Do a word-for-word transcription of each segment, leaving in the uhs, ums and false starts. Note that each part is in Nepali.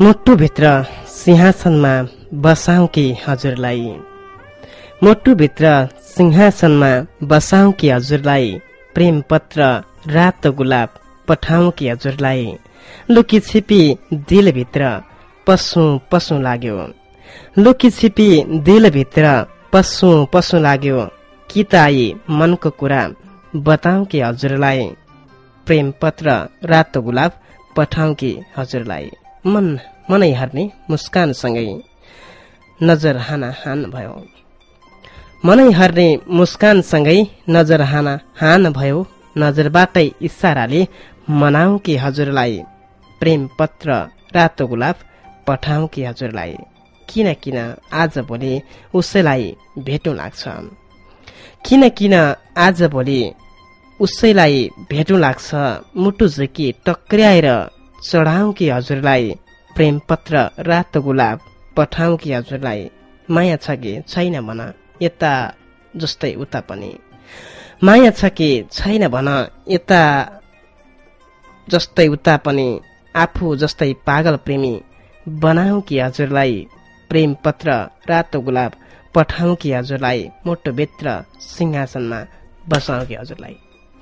मुटुभित्र सिंहासनमा बसाउँ कि हजुरलाई, मुटुभित्र सिंहासनमा बसाउँ कि हजुरलाई, प्रेम पत्र रातो गुलाब पठाउँ कि हजुरलाई। लुकी छिपी दिलभित्र पसु पसु लाग्यो, लुकी छिपी दिलभित्र पसु पसु लाग्यो। कि त आई मनको कुरा बताउँ कि हजुरलाई, प्रेम पत्र रातो गुलाब पठाउँ कि हजुरलाई। मन मनै हर्ने मुस्कानसँगै नजर हाना हान भयो, मनै हर्ने मुस्कानसँगै नजर हाना हान भयो। नजरबाटै इसाराले मनाऊ कि हजुरलाई, प्रेम पत्र रातो गुलाब पठाऊ कि हजुरलाई। किन किन आज भोलि उसैलाई भेटौँ लाग्छ, किन किन आज भोलि उसैलाई भेटौँ लाग्छ। मुटु झुकी टक्र्याएर चढाऊ कि हजुरलाई, प्रेम पत्र रातो गुलाब पठाऊ कि हजुरलाई। माया छ कि छैन भन यता जस्तै उता पनि, माया छ कि छैन भन यता जस्तै उता पनि। आफू जस्तै पागल प्रेमी बनाऊ कि हजुरलाई, प्रेम पत्र रातो गुलाब पठाऊ कि हजुरलाई। मुटुभित्र सिंहासनमा बसाऊ कि हजुरलाई।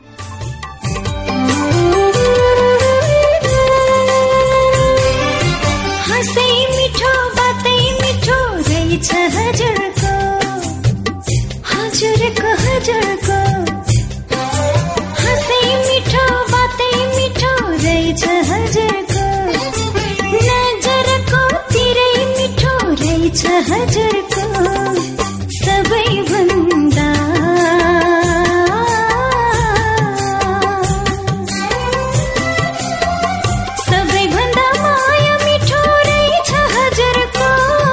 हँसै मिठो बातै मिठो रहेछ हजुरको, हजुरको हजुरको। हँसै मिठो बातै मिठो रहेछ हजुरको, नजरको तिरै मिठो रहेछ हजुरको। सबैभन्दा सबैभन्दा माया मिठो रहेछ हजुरको,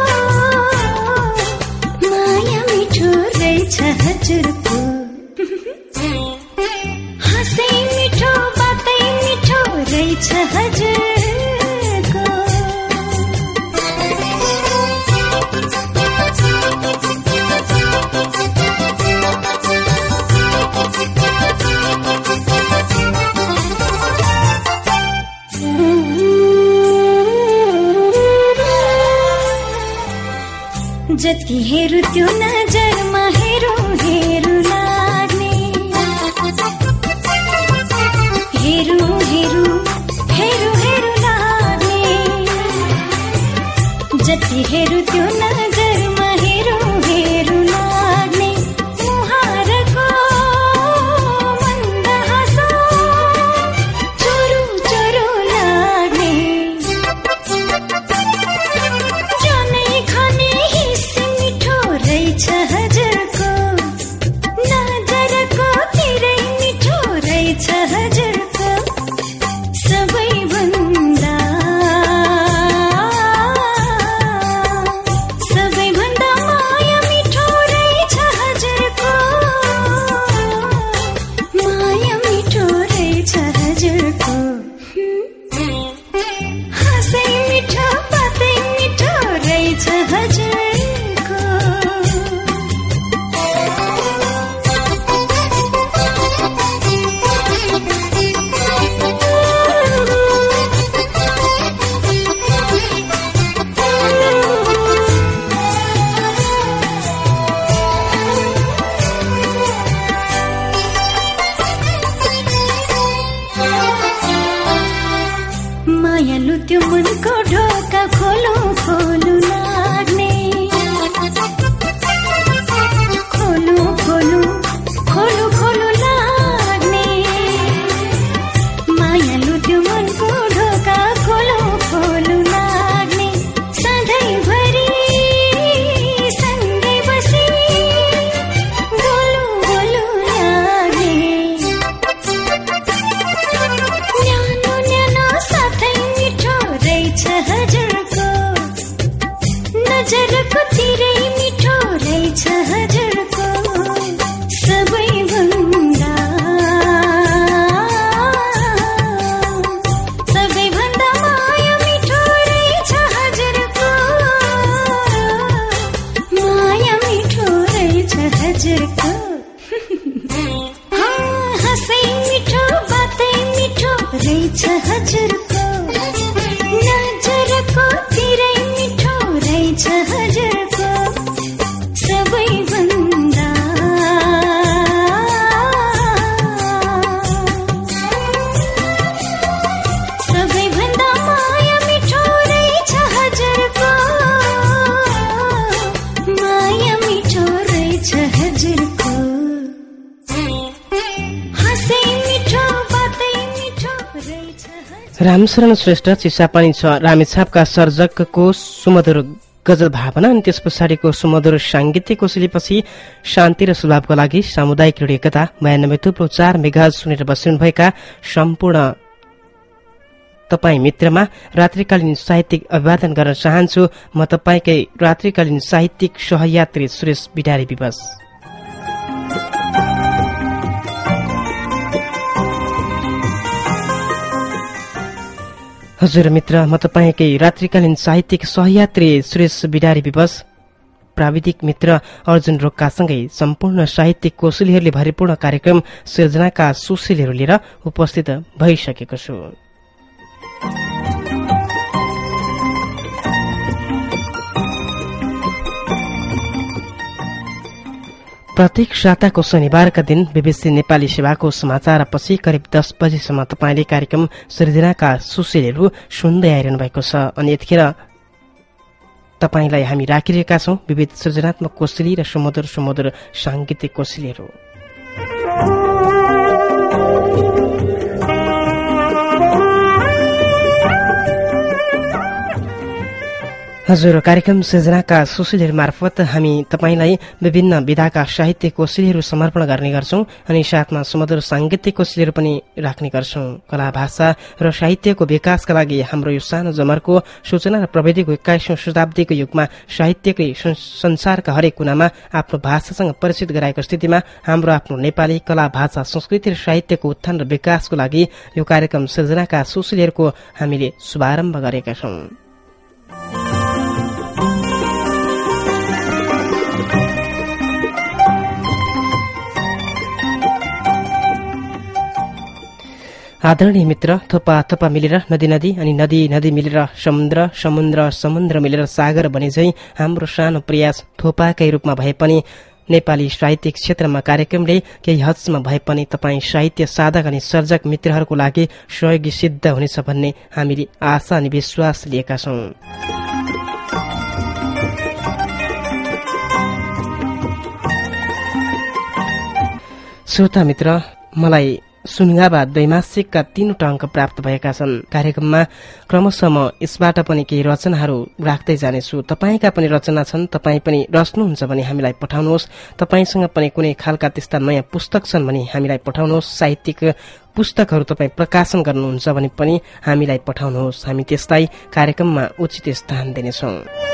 माया मिठो रहेछ हजुरको। हँसै मिठो बातै मिठो रहेछ हजुरको। जति हेरु त्यो नजरमा हेरु हेरु लाग्ने, हेरु हेरु हेरु हेरु लाग्ने। जति हेरु त्यो नजरमा हेरु हेरु लाग्ने। मुहारको मन्दहासो चोरु चोरु लाग्ने। जानै खाने रहेछ हजुरको, नजरको तिरै मिठो रहेछ हजुरको। सबैभन्दा सबैभन्दा माया मिठो रहेछ हजुरको, माया मिठो रहेछ हजुरको। हँसै मिठो बातै मिठो रहेछ हजुर। मायालु त्यो मनको ढोका खोलो खोलो लाग्ने, खोलो खोलो खोलो खोलो लाग्ने। मायालु त्यो मनको ढोका खोलो खोलो लाग्ने। सधैँभरि सँगै बसी बोलु बोलु लाग्ने। न्यानो न्यानो साथै मिठो रहेछ हजुरको, नजरको तिरै मिठो रहेछ हजुरको। सबैभन्दा सबैभन्दा माया मिठो रहेछ हजुरको, माया मिठो रहेछ हजुरको। हँसै मिठो बातै मिठो रहेछ हजुरको, नजरको रामशरण श्रेष्ठ चिसापानी छ रामेछापका सर्जकको सुमधुर गजल भावना अनि त्यस पछाडिको सुमधुर साङ्गीतिक कोसेलीपछि शान्ति र स्वभावको लागि सामुदायिक रेडियो एकता बयानब्बे थुप्रो चार मेगाहर्ज सुनेर बसिरहनुभएका सम्पूर्ण तपाईँ मित्रमा रात्रिकालीन साहित्यिक अभिवादन गर्न चाहन्छु। म तपाईँकै रात्रिकालीन साहित्यिक सहयात्री सुरेश बिडारी विवश। हजुर मित्र, म तपाईँकै रात्रिकालीन साहित्यिक सहयात्री सुरेश बिडारी विवश। प्राविधिक मित्र अर्जुन रोक्कासँगै सम्पूर्ण साहित्यिक कोसेलीहरूले भरिपूर्ण कार्यक्रम सिर्जनाका सुशीलहरू लिएर उपस्थित भइसकेको छु। प्रत्येक साताको शनिबारका दिन बीबीसी नेपाली सेवाको समाचारपछि करिब दस बजेसम्म तपाईँले कार्यक्रम सृजनाका सुशीलहरू सुन्दै आइरहनु भएको छ। अनि यतिखेर तपाईँलाई हामी राखिरहेका छौं विविध सृजनात्मक कोसेली र सुमधुर सुमधुर साङ्गीतिक कोसेलीहरू। हजुर, कार्यक्रम सृजनाका सुशीलहरू मार्फत हामी तपाईलाई विभिन्न विधाका साहित्य कोसेलीहरू समर्पण गर्ने गर्छौं अनि साथमा सुमधुर साङ्गीतिक कोसेलीहरू पनि राख्ने गर्छौं। कला भाषा र साहित्यको विकासका लागि हाम्रो यो सानो जमरको सूचना र प्रविधिको एक्काइसौं शताब्दीको युगमा साहित्यकै संसारका हरेक कुनामा आफ्नो भाषासँग परिचित गराएको स्थितिमा हाम्रो आफ्नो नेपाली कला भाषा संस्कृति र साहित्यको उत्थान र विकासको लागि यो कार्यक्रम सृजनाका सुशीलहरूको हामीले शुभारम्भ गरेका छौं। आदरणीय मित्र, थोपा थोपा मिलेर नदी नदी अनि नदी नदी मिलेर समुद्र, समुद्र समुद्र मिलेर सागर बने झै हाम्रो सानो प्रयास थोपाकै रूपमा भए पनि नेपाली साहित्यिक क्षेत्रमा कार्यक्रमले केही हदसम्म भए पनि तपाईँ साहित्य साधक अनि सर्जक मित्रहरूको लागि सहयोगी सिद्ध हुनेछ भन्ने हामीले आशा अनि विश्वास लिएका छौं। श्रोता मित्र, मलाई सुनगाबा द्वैमासिकका तीनवटा अङ्क प्राप्त भएका छन्। कार्यक्रममा क्रमशः म यसबाट पनि केही रचनाहरू राख्दै जानेछु। तपाईँका पनि रचना छन्, तपाईँ पनि रच्नुहुन्छ भने हामीलाई पठाउनुहोस्। तपाईँसँग पनि कुनै खालका त्यस्ता नयाँ पुस्तक छन् भने हामीलाई पठाउनुहोस्। साहित्यिक पुस्तकहरू तपाईँ प्रकाशन गर्नुहुन्छ भने पनि हामीलाई पठाउनुहोस्। हामी त्यसलाई कार्यक्रममा उचित स्थान दिनेछौँ।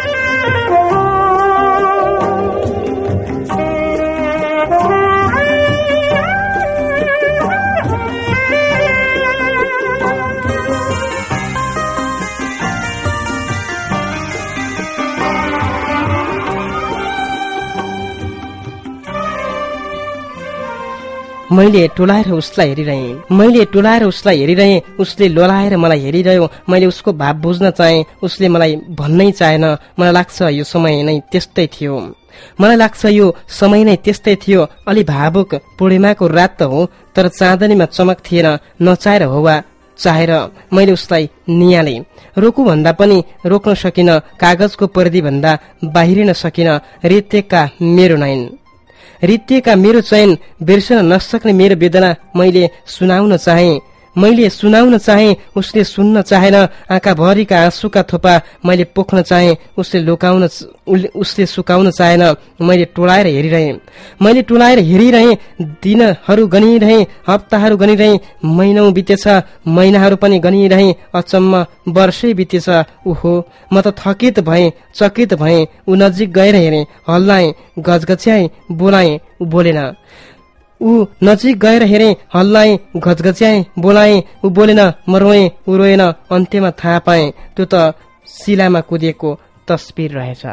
मैले टोलाएर उसलाई हेरिरहेँ मैले टोलाएर उसलाई हेरिरहेँ उसले लोलाएर मलाई हेरिरह्यो। मैले उसको भाव बुझ्न चाहे, उसले मलाई भन्नै चाहेन। मलाई लाग्छ यो समय नै त्यस्तै थियो मलाई लाग्छ यो समय नै त्यस्तै थियो अलि भावुक पूर्णिमाको रात त हो, तर चाँदनीमा चमक थिएन। नचाहेर हो वा चाहेर मैले उसलाई नियाले। रोकु भन्दा पनि रोक्न सकिन, कागजको पर्दी भन्दा बाहिरिन सकिन। रित्तेका मेरो नयन रित्तिएका मेरो चयन, बिर्सन नसक्ने मेरो वेदना मैले सुनाउन चाहे मैले सुनाउन चाहे उसले सुन्न चाहेन। आँखाभरिका आँसुका थोपा मैले पोख्न चाहे, उसले लुकाउन उसले सुकाउन चाहेन। मैले टोलाएर हेरिरहेँ मैले टोलाएर हेरिरहेँ दिनहरू गनिरहेँ, हप्ताहरू गनिरहेँ। महिनौं बितेछ, महिनाहरू पनि गनिरहेँ। अचम्म वर्षै बितेछ। उहो, म त थकित भएँ, चकित भएँ। ऊ नजिक गएर हेरेँ, हल्लाएँ, गजगच्याएँ, बोलाएँ, ऊ बोलेन। ऊ नजिक गएर हेरेँ, हल्लाएँ, घचघच्याएँ, बोलाएँ, ऊ बोलेन। म रोएँ, ऊ रोएन। अन्त्यमा थाहा पाएँ त्यो त शिलामा कुदिएको तस्बिर रहेछ।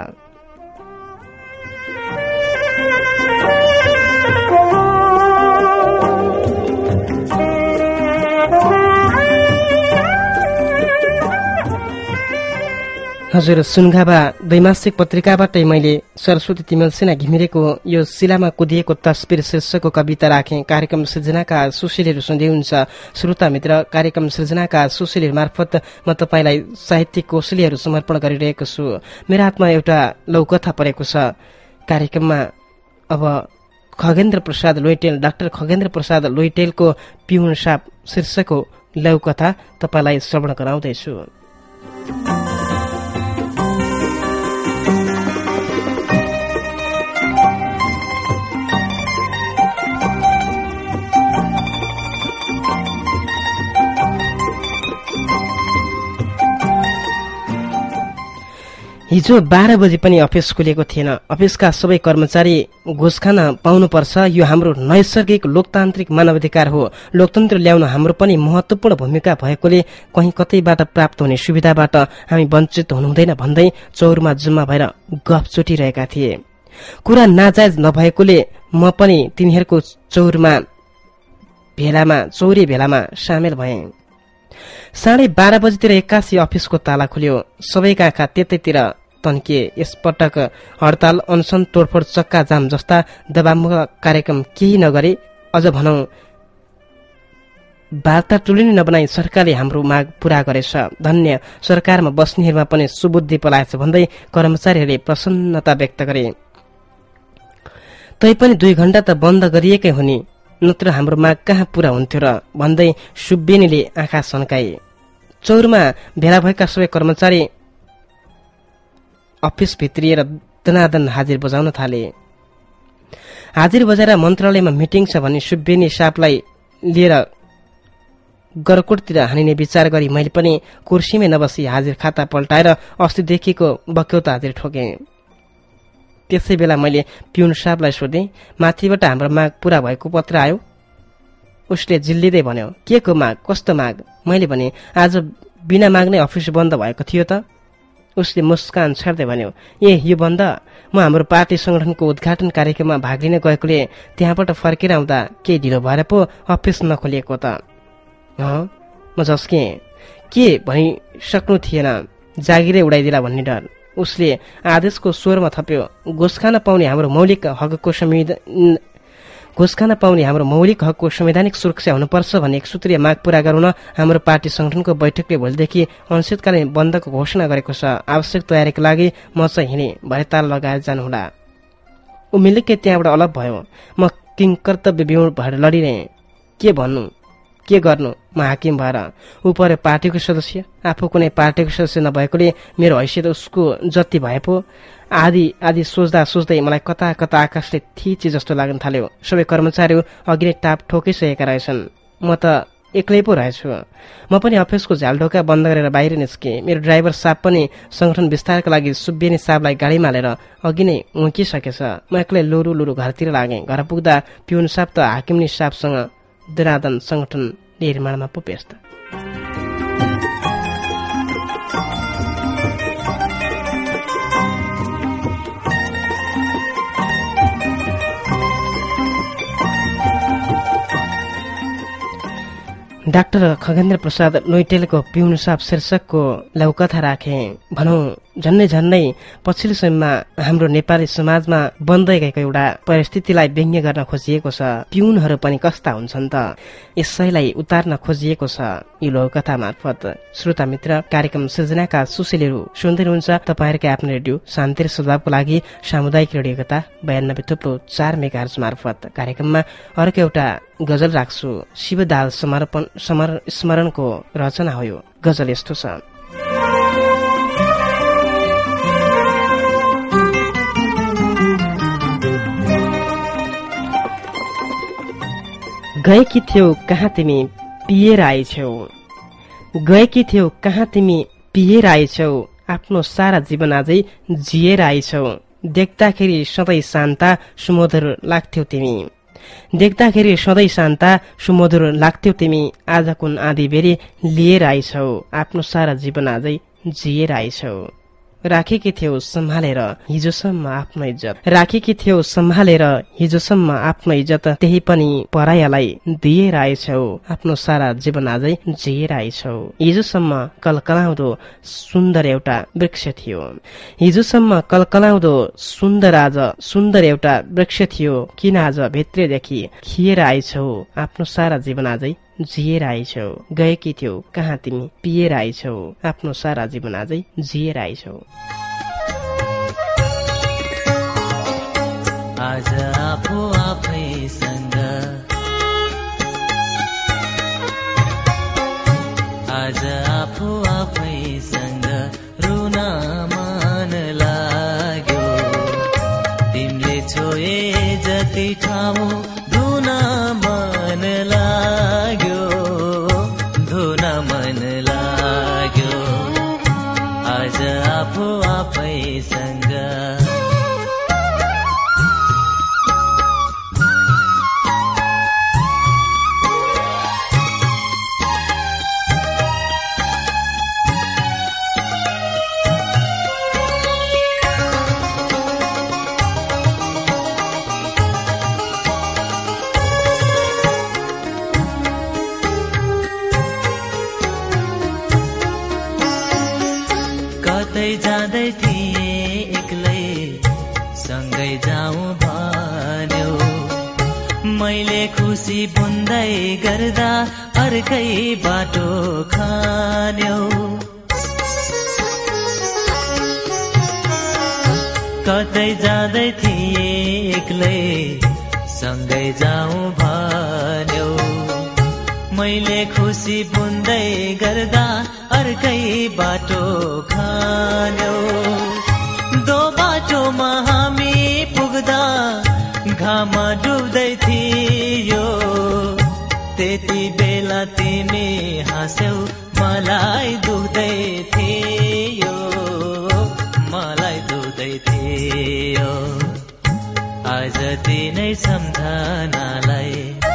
हजुर, सुनगाबा द्वैमासिक पत्रिकाबाटै मैले सरस्वती तिमल सेना घिमिरेको यो शिलामा कुदिएको तस्बिर शीर्षकको कविता राखेँ। कार्यक्रम सृजनाका सुशीलहरू सुन्दै हुन्छ। श्रोता मित्र, कार्यक्रम सृजनाका सुशीलहरू मार्फत म तपाईँलाई साहित्यिक कोसेलीहरू समर्पण गरिरहेको छु। मेरो हातमा एउटा लौकथा परेको छ। कार्यक्रममा अब खगेन्द्र प्रसाद लोइटेल डाक्टर खगेन्द्र प्रसाद लोइटेलको पिउन साप शीर्षकको लौकथा तपाईलाई श्रवण गराउँदैछु। हिजो बाह्र बजी पनि अफिस खुलेको थिएन। अफिसका सबै कर्मचारी घुस खान पाउनुपर्छ। यो हाम्रो नैसर्गिक लोकतान्त्रिक मानवाधिकार हो। लोकतन्त्र ल्याउन हाम्रो पनि महत्वपूर्ण भूमिका भएकोले कहीँ कतैबाट प्राप्त हुने सुविधाबाट हामी वञ्चित हुनु हुँदैन भन्दै चौरमा जम्मा भएर गफ चोटिरहेका थिए। कुरा नाजायज नभएकोले म पनि तिनीहरूको चौरमा भेलामा चौरी भेलामा सामेल भएँ। साढे बाह्र बजीतिर एक्कासी अफिसको ताला खुल्यो। सबैका आँखा त्यतैतिर तन्किए। यसपटक हडताल, अनसन, तोडफोड, चक्का जाम जस्ता दबावमुक्त कार्यक्रम केही नगरे, अझ भनौं वार्ता टुलिनी नबनाई सरकारले हाम्रो माग पूरा गरेछ। धन्य सरकारमा बस्नेहरूमा पनि सुबुद्धि पलाएछ भन्दै कर्मचारीहरूले प्रसन्नता व्यक्त गरे। तैपनि दुई घण्टा त बन्द गरिएकै हुने, नत्र हाम्रो माग कहाँ पूरा हुन्थ्यो र भन्दै सुब्बेनीले आँखा सन्काए। चौरमा भेला भएका सबै कर्मचारी अफिस भित्रिएर दनादन हाजिर बजाउन थाले। हाजिर बजाएर मन्त्रालयमा मिटिङ छ भन्ने सुब्बेनी सापलाई लिएर गरकोटतिर हानिने विचार गरी मैले पनि कुर्सीमै नबसी हाजिर खाता पल्टाएर अस्तिदेखिको बक्यौता हाजिर ठोके। त्यसै बेला मैले पिउन साहबलाई सोधेँ, माथिबाट हाम्रो माग पूरा भएको पत्र आयो? उसले जिल्लिँदै भन्यो, के को माग, कस्तो माग? मैले भने, आज बिना माग नै अफिस बन्द भएको थियो त? उसले मुस्कान छाड्दै भन्यो, ए यो बन्द? म हाम्रो पार्टी संगठनको उद्घाटन कार्यक्रममा भाग लिन गएकोले त्यहाँबाट फर्केर आउँदा केही ढिलो भएर पो अफिस नखोलिएको त। हँ, म झस्केँ। के भनिसक्नु थिएन, जागिरै उडाइदिला भन्ने डर। उसले आदेशको स्वरमा थप्यो, घुस खान पाउने हाम्रो मौलिक हकको संविधान घुस खान पाउने हाम्रो मौलिक हकको संवैधानिक सुरक्षा हुनुपर्छ भन्ने एक सूत्रीय माग पूरा गराउन हाम्रो पार्टी संगठनको बैठकले भोलिदेखि अनिश्चितकालीन बन्दको घोषणा गरेको छ। आवश्यक तयारीका लागि म चाहिँ हिँडे, भरे ताल लगाएर जानुहोला। ऊ मिलिकै त्यहाँबाट अलग भयो। म किङ कर्तव्य विमूढ भएर लडिरहेँ। के भन्नु, के गर्नु? म हाकिम भएर, ऊ पऱ्यो पार्टीको सदस्य। आफू कुनै पार्टीको सदस्य नभएकोले मेरो हैसियत उसको जति भए पो आदि आदि सोच्दा सोच्दै मलाई कता कता आकाशले थिची जस्तो लाग्न थाल्यो। सबै कर्मचारी अघि नै टाप ठोकिसकेका रहेछन्। म त एक्लै पो रहेछु। म पनि अफिसको झालढोका बन्द गरेर बाहिर निस्केँ। मेरो ड्राइभर साहब पनि संगठन विस्तारका लागि सुब्बेनी साहबलाई गाडीमा हालेर अघि नै उम्किसकेछ। म एक्लै लुरु लुरु घरतिर लागेँ। घर पुग्दा पिउन साहब त हाकिमनी साहबसँग दनादन संगठन निर्माणमा पो व्यस्त। डाक्टर खगेन्द्र प्रसाद नोइटेलको पिउन साहब शीर्षकको लौकथा राखे। भनौं झन्नै झन्नै पछिल्लो समयमा हाम्रो नेपाली समाजमा बन्दै गएको एउटा परिस्थितिलाई व्यङ्ग्य गर्न खोजिएको छ। पिउनहरू पनि कस्ता हुन्छन् त, यसैलाई उतार्न खोजिएको छ यो लौकथा मार्फत। श्रोता मित्र, कार्यक्रम सृजनाका सुशीलहरू सुन्दै हुनुहुन्छ तपाईँहरूकै आफ्नो रेडियो शान्ति र सद्भावको लागि सामुदायिक रेडियो कथा बयानब्बे थुप्रो चार मेगाहर्ज मार्फत। कार्यक्रममा अर्को एउटा गजल राख्छु। शिवदाल समर्पण स्मरणको रचना हो यो गजल। यस्तो छ, गएकी थियौ कहाँ तिमी पिएर आएछौ, गएकी थियौ कहाँ तिमी पिएर आएछौ, आफ्नो सारा जीवन आजै जिएर आएछौ। देख्दाखेरि सधैँ शान्ता सुमधुर लाग्थ्यौ तिमी, देख्दाखेरि सधैँ शान्ता सुमधुर लाग्थ्यौ तिमी। आज कुन आधी बेरी लिएर आएछौ, आफ्नो सारा जीवन आजै जिएर आएछौ। राखेकी थियौ सम्हालेर हिजोसम्म आफ्नो इज्जत, राखेकी थियौ सम्हालेर हिजोसम्म आफ्नो इज्जत, त्यही पनि परायालाई दिएर आएछौ, आफ्नो सारा जीवन आजै जिएर आएछौ। हिजोसम्म कलकलाउँदो सुन्दर एउटा वृक्ष थियो, हिजोसम्म कलकलाउँदो सुन्दर आज सुन्दर एउटा वृक्ष थियो, किन आज भित्रदेखि खिएर आएछौ, आफ्नो सारा जीवन आजै जिएर आएछौ। गएकी थियौ कहाँ तिमी पिएर आएछौ, आफ्नो सारा जीवन आजै जिएर आएछौ। आज आफू आफैसँग खुसी बुन्दै गर्दा अर्कै बाटो खान्यौ। कतै जाँदै थिए एक्लै सँगै जाउँ भन्यौ। मैले खुसी बुन्दै गर्दा अर्कै बाटो खान्यौ। दो बाटोमा हामी पुग्दा घाम डुब्दै थियो। त्यति बेला तिमी हाँस्यौ मलाई दुख्दै थियो, मलाई दुख्दै थियो। आज तिनै सम्झनालाई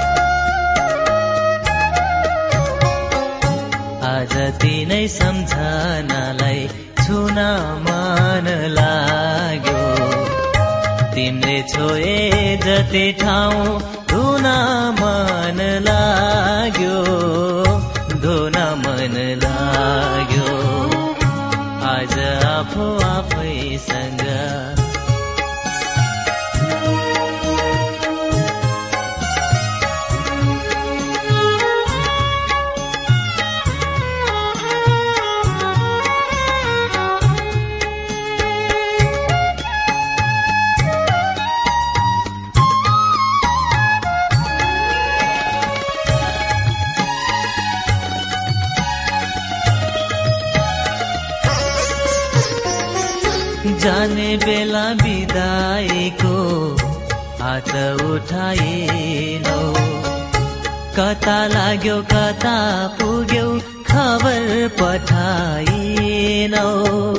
आज तिनै सम्झनालाई छुन मन लाग्यो। तिमीले छोए जति ठाउँ धुन मन लाग्यो, धुन मन लाग्यो। आज आफू आफैसँग जाने बेला बिदाईको हात उठाएनौ। कता लाग्यो कता पुग्यौ खबर पठाएनौ।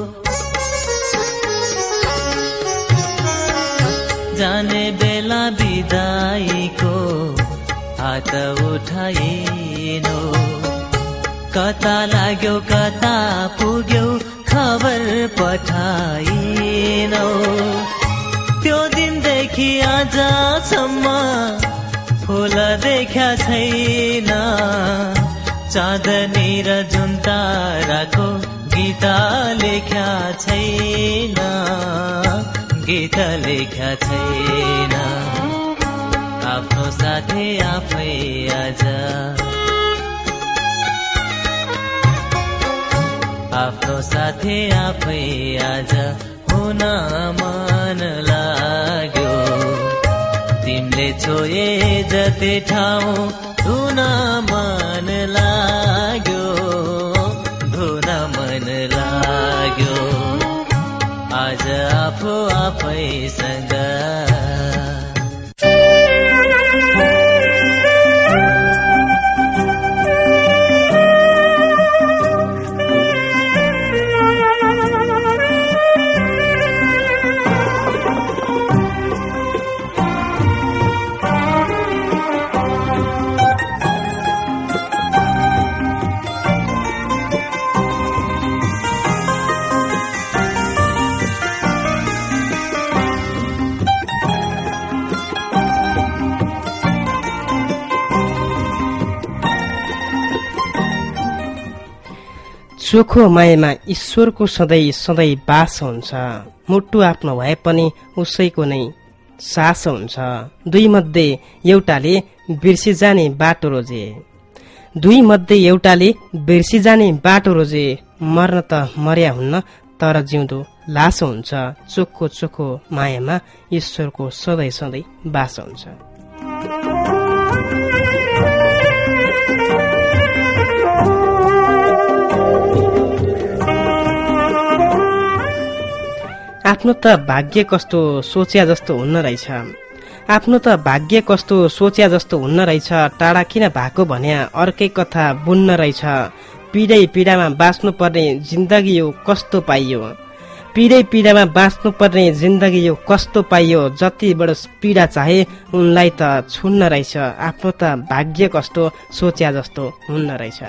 जाने बेला बिदाईको हात उठाएनौ। कता लाग्यो कता पुग्यौ खबर पठाइनौ। त्यो दिनदेखि आजसम्म फुल देखा छैन। चाँदनी र जुन ताराको गीत लेख्या छैन, गीत लेख्या छैन। आफ्नो साथी आफै आज आफ्नो साथी आफै आज हुन मन लाग्यो। तिमीले छोए जति ठाउँ धुन मन लाग्यो, धुन मन लाग्यो। आज आफू आफैसँग चोखो मायामा ईश्वरको सधैँ सधैँ बास हुन्छ। मुटु आफ्नो भए पनि उसैको नै सास हुन्छ। दुई मध्ये एउटाले बिर्सिजाने बाटो रोजे, दुई मध्ये एउटाले बिर्सिजाने बाटो रोजे। मर्न त मर्या हुन्न तर जिउँदो लास हुन्छ। चोखो चोखो मायामा ईश्वरको सधैँ सधैँ बास हुन्छ। आफ्नो त भाग्य कस्तो सोच्या जस्तो हुन्न रहेछ, आफ्नो त भाग्य कस्तो सोच्या जस्तो हुन्न रहेछ। टाढा किन भएको भन्या अर्कै कथा बुन्न रहेछ। पीडै पीडामा बाँच्नु पर्ने जिन्दगी यो कस्तो पाइयो, पीडै पीडामा बाँच्नु पर्ने जिन्दगी यो कस्तो पाइयो। जति बडो पीडा चाहे उनलाई त छुन्न रहेछ। आफ्नो त भाग्य कस्तो सोच्या जस्तो हुन्न रहेछ।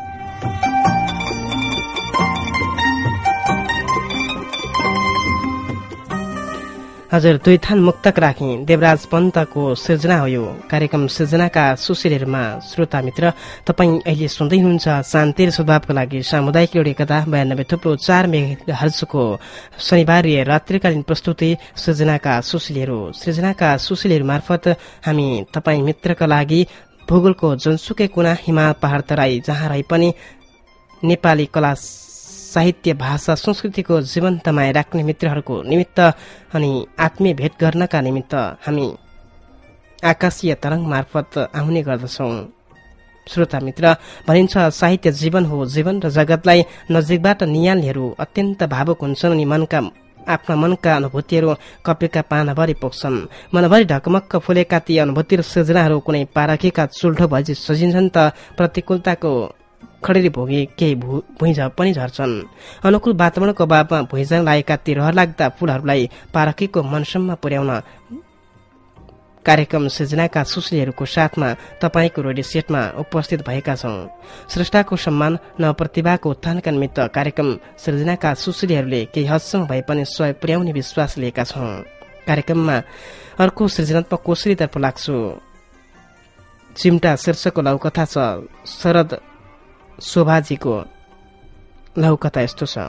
हजुर दुई थान मुक्तक राखी देवराज पन्तको सृजना हो यो कार्यक्रम। सृजनाका सुशीलहरूमा श्रोता मित्र तपाईँ अहिले सुन्दै हुनुहुन्छ शान्ति र सद्भावको लागि सामुदायिक रेडियो एकता बयानब्बे थुप्रो चार मेगाहर्जको शनिबारीय रात्रिकालीन प्रस्तुति सृजनाका सुशीलहरू। सृजनाका सुशीलहरू मार्फत हामी तपाईँ मित्रका लागि भूगोलको जुनसुकै कुना, हिमाल पहाड तराई जहाँ रहे पनि नेपाली कला साहित्य भाषा संस्कृतिको जीवन्तमाया राख्ने मित्रहरूको निमित्त अनि आत्मीय भेट गर्नका निमित्त हामी आकाशीय तरंग मार्फत आउने गर्दछौं। श्रोता मित्र, भनिन्छ साहित्य जीवन हो, जीवन र जगतलाई नजिकबाट नियाल्नेहरू अत्यन्त भावुक हुन्छन् अनि मनका आफ्ना मनका अनुभूतिहरू कपेका पानाभरि पोख्छन्। मनभरि ढकमक्क फुलेका ती अनुभूति र सृजनाहरू कुनै पारखीका चुल्ठो भएपछि सजिन्छन् त प्रतिकूलताको खडेरी भोगे केही भुइँझ पनि झर्छन्। अनुकूल वातावरणको अभावमा भुइँझन लागेका ती रहर लाग्दा फूलहरूलाई पारखीको मनसम्म पुर्याउन कार्यक्रम सृजनाका सुश्रीहरूको साथमा तपाईको रेडियो सेटमा उपस्थित भएका छौं। स्रष्टाको सम्मान नवप्रतिभाको उत्थानका निमित्त कार्यक्रम सृजनाका सुश्रीहरूले केही हदसम्म भए पनि सहयोग पुर्याउने विश्वास लिएका छौं। कार्यक्रममा अर्को सृजनात्मक कोश्रीतर्फ लाग्छु। चिम्टा शीर्षकको लघुकथा छ। शरद शोभाजीको लघुकथा यस्तो छ।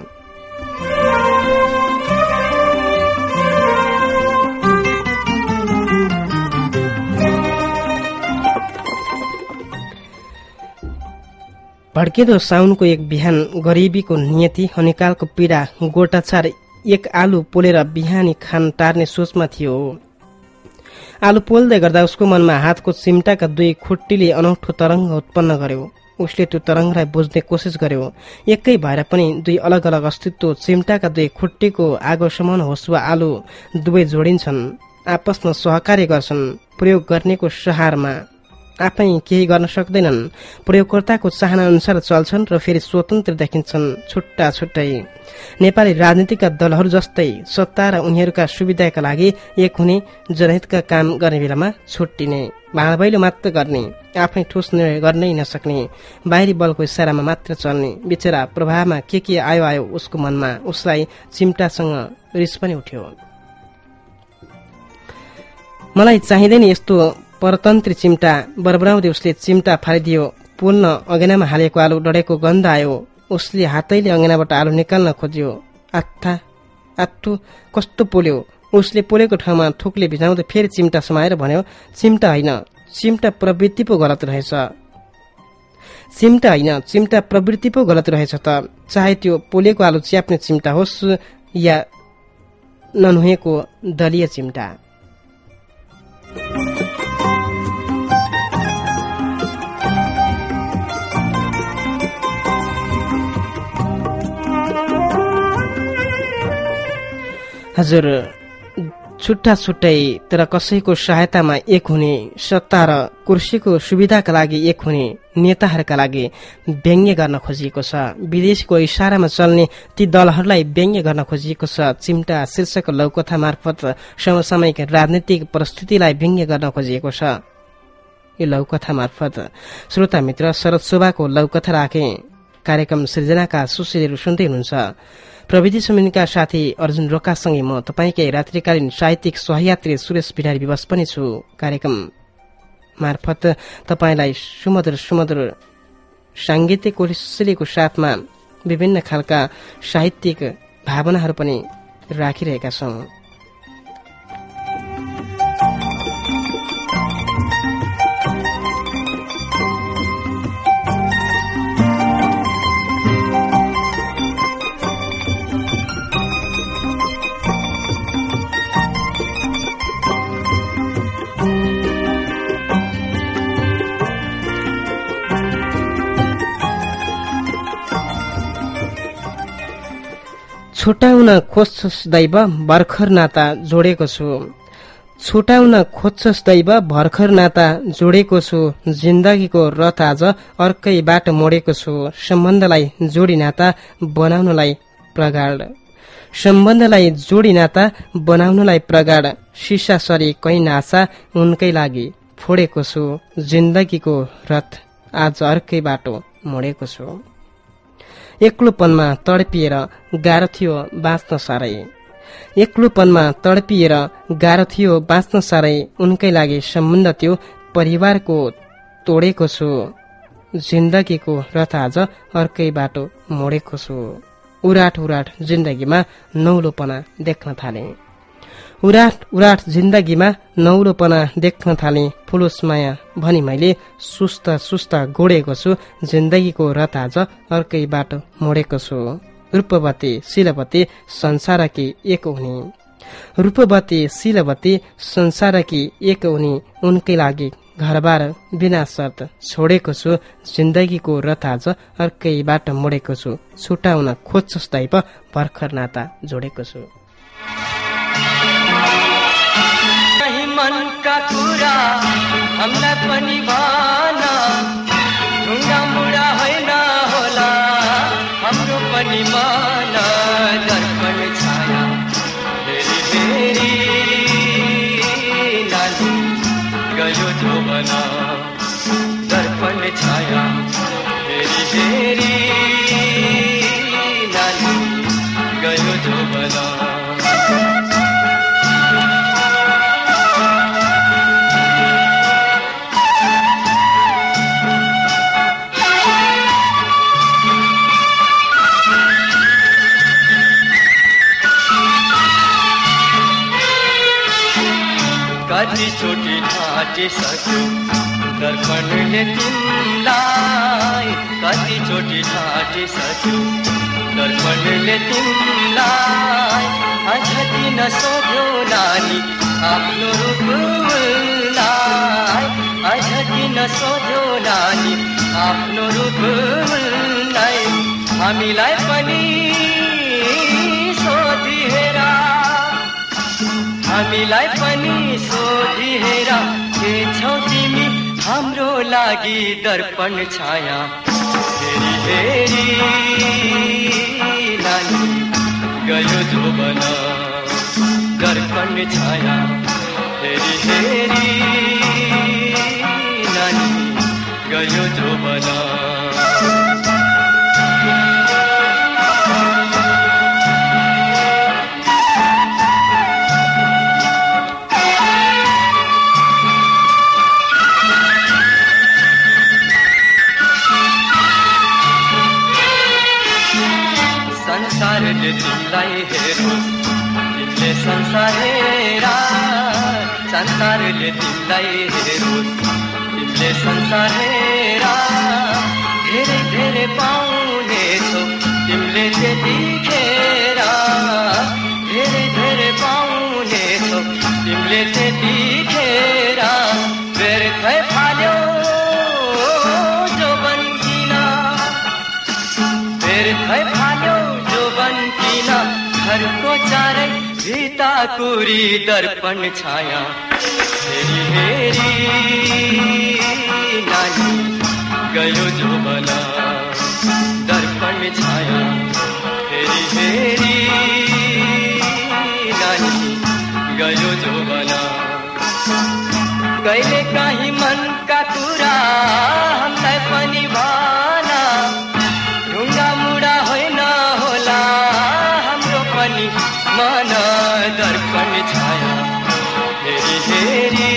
भड्किँदो साउनको एक बिहान, गरिबीको नियति, अनिकालको पीडा, गोटाछार एक आलु पोलेर बिहानी खान टार्ने सोचमा थियो। आलु पोल्दै गर्दा उसको मनमा हातको चिम्टाका दुई खुट्टीले अनौठो तरंग उत्पन्न गर्यो। उसले त्यो तरंगलाई बुझ्ने कोसिस गर्यो। एकै भएर पनि दुई अलग अलग अस्तित्व, चिम्टाका दुई खुट्टीको आगो समान होस् वा आलु, दुवै जोडिन्छन्, आपसमा सहकार्य गर्छन्। प्रयोग गर्नेको सहारमा आफै केही गर्न सक्दैनन्। प्रयोगकर्ताको चाहना अनुसार चल्छन् र फेरि स्वतन्त्र देखिन्छन्, छुट्टा छुट्टै। नेपाली राजनीतिका दलहरू जस्तै सत्ता र उनीहरूका सुविधाका लागि एक हुने, जनहितका काम गर्ने बेलामा छुट्टिने, भाँडभैलो मात्र गर्ने, आफै ठोस निर्णय गर्नै नसक्ने, बाहिरी बलको इसारामा मात्र चल्ने। बिचरा प्रभावमा के के आयो आयो उसको मनमा। उसलाई चिम्टासँग रिस पनि उठ्यो। मलाई चाहिँदैन यस्तो परतन्त्री चिम्टा, बरबराउँदै उसले चिम्टा फालिदियो। पोल्न अँगेनामा हालेको आलु डढेको गन्ध आयो। उसले हातैले अँगेनाबाट आलु निकाल्न खोज्यो। आत्था आठो कस्तो पोल्यो। उसले पोलेको ठाउँमा थुकले भिजाउँदै फेरि चिम्टा समाएर भन्यो, चिम्टा होइन, चिम्टा प्रवृत्ति पो गलत रहेछ। चिम्टा होइन, चिम्टा प्रवृत्ति पो गलत रहेछ त। चाहे त्यो पोलेको आलु च्याप्ने चिम्टा होस् या ननुहेको दलीय चिम्टा। हजुर, छुट्टा छुट्टै तर कसैको सहायतामा एक हुने, सत्ता र कुर्सीको सुविधाका लागि एक हुने नेताहरूका लागि व्यङ्ग्य गर्न खोजिएको छ। विदेशको इशारामा चल्ने ती दलहरूलाई व्यङ्ग्य गर्न खोजिएको छ। चिम्टा शीर्षक लघुकथा मार्फत समसामयिक राजनीतिक परिस्थितिलाई व्यङ्ग्य गर्न खोजिएको छ। यो लघुकथा मार्फत श्रोता मित्र, शरद शोभाको लघुकथा राखे। कार्यक्रम सृजनाका सुशीलहरू सुन्दै हुनुहुन्छ। प्रविधि समितिका साथी अर्जुन रोकासँगै म तपाईँकै रात्रिकालीन साहित्यिक सहयात्री सुरेश बिहारी विवश पनि छु। कार्यक्रम मार्फत तपाईँलाई सुमधुर सुमधुर साङ्गीतिक कोशिलीको साथमा विभिन्न खालका साहित्यिक भावनाहरू पनि राखिरहेका छौं। छुटाउन खोज्छस् दैव भर्खर नाता जोडेको छु। छुटाउन खोज्छस् दैव भर्खर नाता जोडेको छु। जिन्दगीको रथ आज अर्कै बाटो मोडेको छु। सम्बन्धलाई जोडी नाता बनाउनलाई प्रगाढ, सम्बन्धलाई जोडी नाता बनाउनलाई प्रगाढ। सिसा सरी कहीँ नासा उनकै लागि फोडेको छु। जिन्दगीको रथ आज अर्कै बाटो मोडेको छु। एक्लोपनमा तडपिएर गाह्रो थियो बाँच्न साह्रै, एक्लोपनमा तडपिएर गाह्रो थियो बाँच्न साह्रै। उनकै लागि सम्बन्ध त्यो परिवारको तोडेको छु। जिन्दगीको रथ आज अर्कै बाटो मोडेको छु। उराट उराट जिन्दगीमा नौलोपना देख्न थाले। उराट उराट जिन्दगीमा नौलोपना देख्न थाले फुलुस माया भनी मैले सुस्त सुस्त गोडेको छु जिन्दगीको रथ आज अर्कै बाटो मोडेको छु। रूपवती शीलवती संसारकी एक हुने रूपवती शीलवती संसारकी एक हुने उनकै लागि घरबार बिना शर्त छोडेको छु जिन्दगीको रथ आज अर्कै बाटो मोडेको छु। छुटाउन खोज्छस् दैव भर्खर नाता जोडेको छु। मनका कुरा हामीलाई पनि भन ढुङ्गा मुढा होइन होला हाम्रो पनि मन दर्पण छाया फेरि फेरि नानी गयो जोबन दर्पण छाया फेरि फेरि नानी गयो जोबन। कति छोटी ठाटिसक्यो दर्पणले तिमीलाई कति छोटी ठाटिसक्यो दर्पणले तिमीलाई अझ किन सोध्यो नानी आफ्नो रूपलाई अझ किन सोध्यो नानी आफ्नो रूपलाई हामीलाई पनि सोधिहेर हामीलाई पनि सोधिहेर के छौ तिमी हाम्रो लागि दर्पण छाया फेरि फेरि नानी गयो जोबन दर्पण छाया फेरि फेरि नानी गयो जोबन। संसारले तिमीलाई हेरोस् तिमीले संसार हेरा संसारले तिमीलाई हेरोस् तिमीले संसार हेरा धेरै धेरै पाउने छौ तिमीले त्यतिखेर धेरै धेरै पाउने छौ तिमीले त्यतिखेर व्यर्थै फाल्यो जोबन किन व्यर्थै फाल्यो घरको चारै भिता कुरी दर्पण छाया फेरि फेरि नानी गयो जोबन दर्पण छाया फेरि फेरि नानी गयो जोबन। कहिले काहीँ मनका कुरा हामीलाई पनि भन ढुङ्गा मुढा होइन होला पनि मन दर्पण छाया फेरि फेरि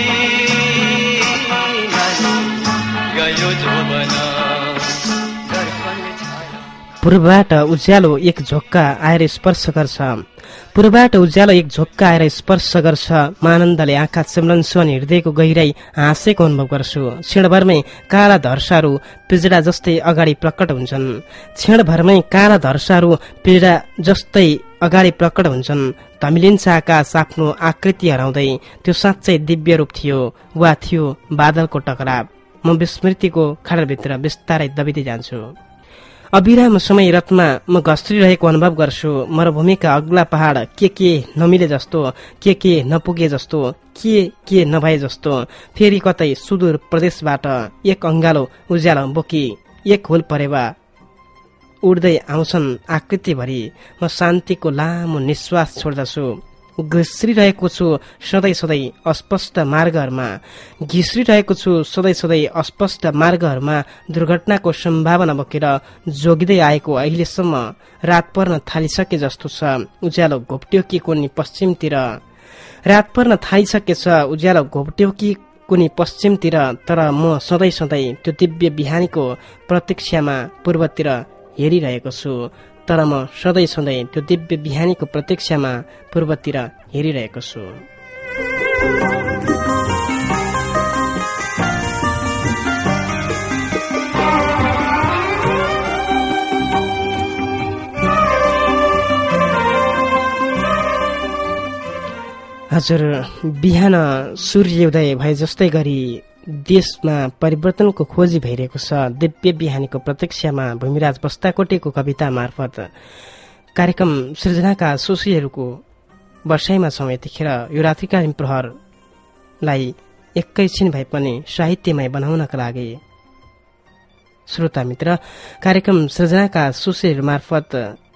नानी गयो जोबन दर्पण छाया। पूर्वबाट उज्यालो एक झोक्का आएर स्पर्श गर्छ पूर्वबाट उज्यालो एक झोक्का आएर स्पर्श गर्छ मानन्दले आँखा चिम्लन्छु अनि हृदयको गहिराई हाँसेको अनुभव गर्छु। क्षणभरमै काला धर्साहरू पिजडा जस्तै अगाडि प्रकट हुन्छन् क्षणभरमै काला धर्साहरू पिजडा जस्तै अगाडि प्रकट हुन्छन्। धमिलिन्छ आकाश आफ्नो आकृति हराउँदै त्यो साँच्चै दिव्य रूप थियो वा थियो बादलको टकराव। म विस्मृतिको खाडलभित्र बिस्तारै दबिँदै जान्छु। अविराम समय रथमा म घस्रिरहेको अनुभव गर्छु। मरुभूमिका अग्ला पहाड के के नमिले जस्तो के के नपुगे जस्तो के के नभए जस्तो फेरि कतै सुदूर प्रदेशबाट एक अङ्गालो उज्यालो बोकी एक हुल परेवा उड्दै आउँछन् आकृतिभरि। म शान्तिको लामो निश्वास छोड्दछु। घिस्रिरहेको छु सधैँ सधैँ अस्पष्ट मार्गहरूमा घिस्रिरहेको छु सधैँ सधैँ अस्पष्ट मार्गहरूमा दुर्घटनाको सम्भावना बोकेर जोगिँदै आएको अहिलेसम्म रात पर्न थालिसके जस्तो छ। उज्यालो घोप्ट्यो कि कुनै पश्चिमतिर रात पर्न थालिसकेछ उज्यालो घोप्ट्यो कि कुनै पश्चिमतिर। तर म सधैँ सधैँ त्यो दिव्य बिहानीको प्रतीक्षामा पूर्वतिर हेरिरहेको छु। तर म सधैँ सधैँ त्यो दिव्य बिहानीको प्रतीक्षामा पूर्वतिर हेरिरहेको छु। हजुर, बिहान सूर्योदय भए जस्तै गरी देशमा परिवर्तनको खोजी भइरहेको छ। दिव्य बिहानीको प्रतीक्षामा भूमिराज बस्ताकोटेको कविता मार्फत कार्यक्रम सृजनाका सुशीहरूको वर्षाइमा छौँ। यतिखेर यो रात्रिकालीन प्रहरलाई एकैछिन भए पनि साहित्यमय बनाउनका लागि श्रोता मित्र कार्यक्रम सृजनाका सुशीहरू मार्फत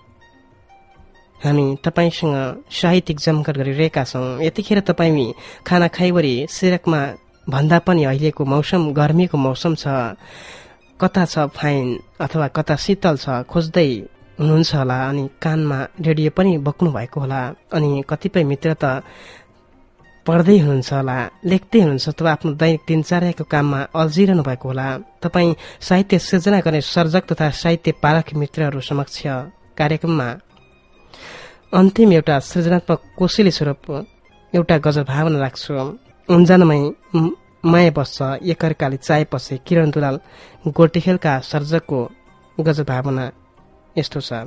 हामी तपाईसँग साहित्यिक जमघट गरिरहेका छौँ। यतिखेर तपाईँ खाना खाइवरी सिरकमा भन्दा पनि अहिलेको मौसम गर्मीको मौसम छ, कता छ फाइन अथवा कता शीतल छ खोज्दै हुनुहुन्छ होला। अनि कानमा रेडियो पनि बोक्नु भएको होला। अनि कतिपय मित्र त पढ्दै हुनुहुन्छ होला, लेख्दै हुनुहुन्छ अथवा आफ्नो दैनिक दिनचर्याको काममा अल्झिरहनु भएको होला। तपाईँ साहित्य सृजना गर्ने सर्जक तथा साहित्य पारख मित्रहरू समक्ष कार्यक्रममा अन्तिम एउटा सृजनात्मक कोशिली स्वरूप एउटा गजल भावना राख्छु। उन्जानमै माया बस्छ एकअर्काले चाहेपछि किरण दुलाल गोटीखेलका सर्जकको गजल भावना यस्तो छ।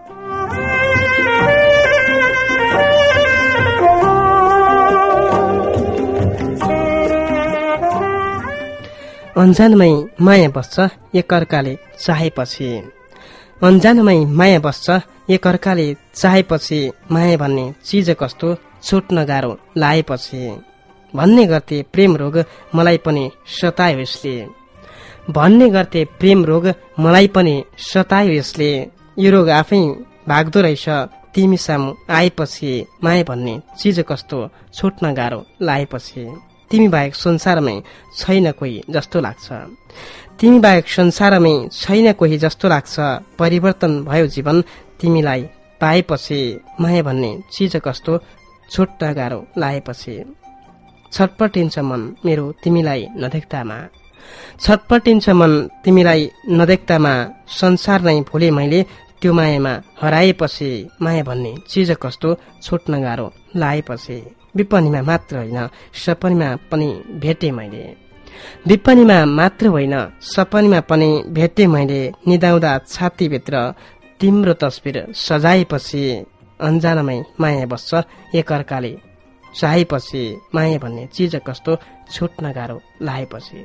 अन्जानमै माया बस्छ एकअर्काले चाहेपछि, अन्जानमै माया बस्छ एकअर्काले चाहेपछि, माया भन्ने चिज कस्तो छुट्न गाह्रो लाएपछि। भन्ने गर्थे प्रेम रोग मलाई पनि सतायो यसले, भन्ने गर्थे प्रेम रोग मलाई पनि सतायो यसले। यो रोग आफै भाग्दो रहेछ तिमी सामु आएपछि, माया भन्ने चिज कस्तो छुट्न गाह्रो लाएपछि। तिमी बाहेक संसारमै छैन कोही जस्तो लाग्छ, तिमी बाहेक संसारमै छैन कोही जस्तो लाग्छ। परिवर्तन भयो जीवन तिमीलाई पाएपछि, माया भन्ने चिज कस्तो छुट्न गाह्रो लाएपछि। छटपटिन्छ मन मेरो तिमीलाई नदेख्दामा, छटपटिन्छ मन तिमीलाई नदेख्दामा। संसार नै भुले मैले त्यो मायामा हराएपछि, माया भन्ने चिज कस्तो छुट्न गाह्रो लाएपछि। विपनीमा मात्र होइन सपनीमा पनि भेटे मैले, विपनीमा मात्र होइन सपनीमा पनि भेटे मैले। निदाउँदा छातीभित्र तिम्रो तस्बिर सजाएपछि, अन्जानमै माया बस्छ एकअर्काले चाहेपछि, माया भन्ने चिज कस्तो छुट्न गाह्रो लाएपछि।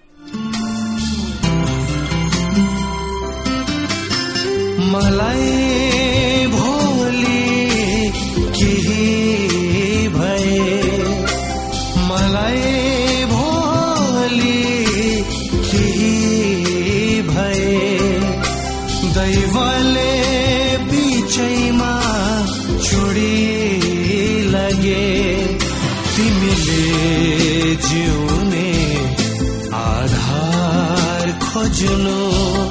मलाई भोलि केही भए, मलाई भोलि केही भए, दैवले बिचैमा छोडी लगे। तिमीले जिउने आधार खोज्नु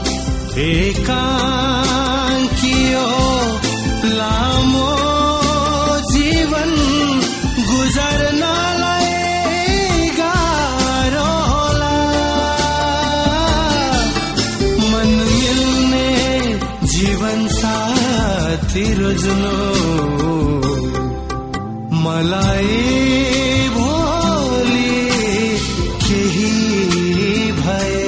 एकांकियो लामो जीवन गुजर्नलाई गाह्रो होला। मन मिल्ने जीवन साथी रोज्नु मलाई भोलि केही भए।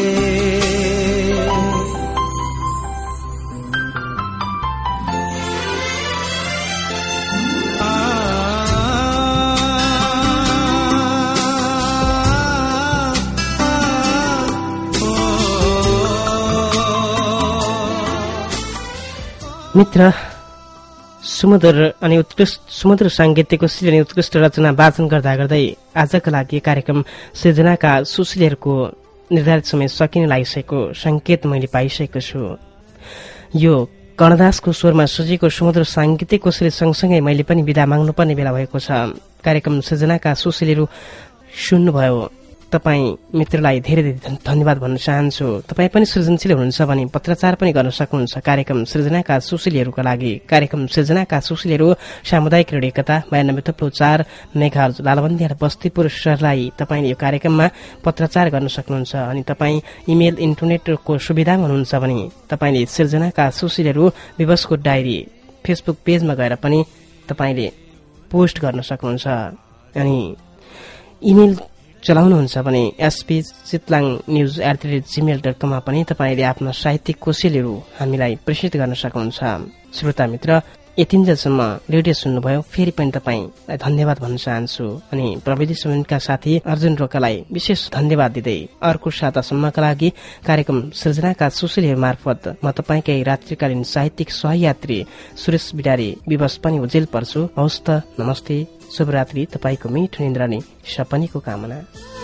मित्र, सुमधुर अनि उत्कृष्ट सुमधुर साङ्गीतिक कोशिली अनि उत्कृष्ट रचना वाचन गर्दा गर्दै आजका लागि कार्यक्रम सृजनाका सुशीलहरूको निर्धारित समय सकिन लागिसकेको संकेत मैले पाइसकेको छु। यो कर्णदासको स्वरमा सजिएको सुमधुर साङ्गीतिक कोशिली सँगसँगै मैले पनि विदा माग्नुपर्ने बेला भएको छ। कार्यक्रम सृजनाका सुशीलहरू सुन्नुभयो तपाईँ मित्रलाई धेरै धेरै धन्यवाद भन्न चाहन्छु। तपाईँ पनि सृजनशील हुनुहुन्छ भने पत्रचार पनि गर्न सक्नुहुन्छ। कार्यक्रम सृजनाका सुशीलहरूका लागि कार्यक्रम सृजनाका सुशीलहरू सामुदायिक रेडियो एकता बयानब्बे थप्लो चार मेगाहर्ज लालबन्दी बस्तीपुर सरलाई तपाईँले यो कार्यक्रममा पत्रचार गर्न सक्नुहुन्छ। अनि तपाईँ इमेल इन्टरनेटको सुविधामा हुनुहुन्छ भने तपाईँले सृजनाका सुशीलहरू विवशको डायरी फेसबुक पेजमा गएर पनि तपाईँले पोस्ट गर्न सक्नुहुन्छ। अनि इमेल चलाउनुहुन्छ भने SP Chitlang news at the rate Gmail dot कममा पनि तपाईँले आफ्ना साहित्यिक कोसेलहरू हामीलाई प्रेषित गर्न सक्नुहुन्छ। श्रोता मित्र, यतिन्जेलसम्म रेडियो सुन्नुभयो, फेरि पनि तपाईँलाई धन्यवाद भन्न चाहन्छु। अनि प्रविधि संयोजनका साथी अर्जुन रोकालाई विशेष धन्यवाद दिँदै अर्को सातासम्मका लागि कार्यक्रम सृजनाका सुशीलहरू मार्फत म तपाईँकै रात्रिकालीन साहित्यिक सहयात्री सुरेश बिडारी विवश पनि उजेल पर्छु। हवस् त, नमस्ते, शुभरात्रि। तपाईँको मिठो निन्द्रा नै सपनीको कामना।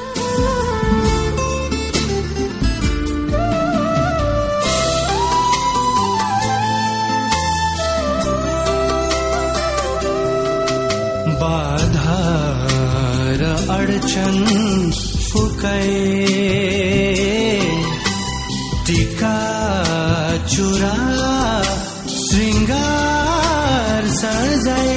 बाधा र अडचन फुकाए टीका चुरा श्रृंगार सजाए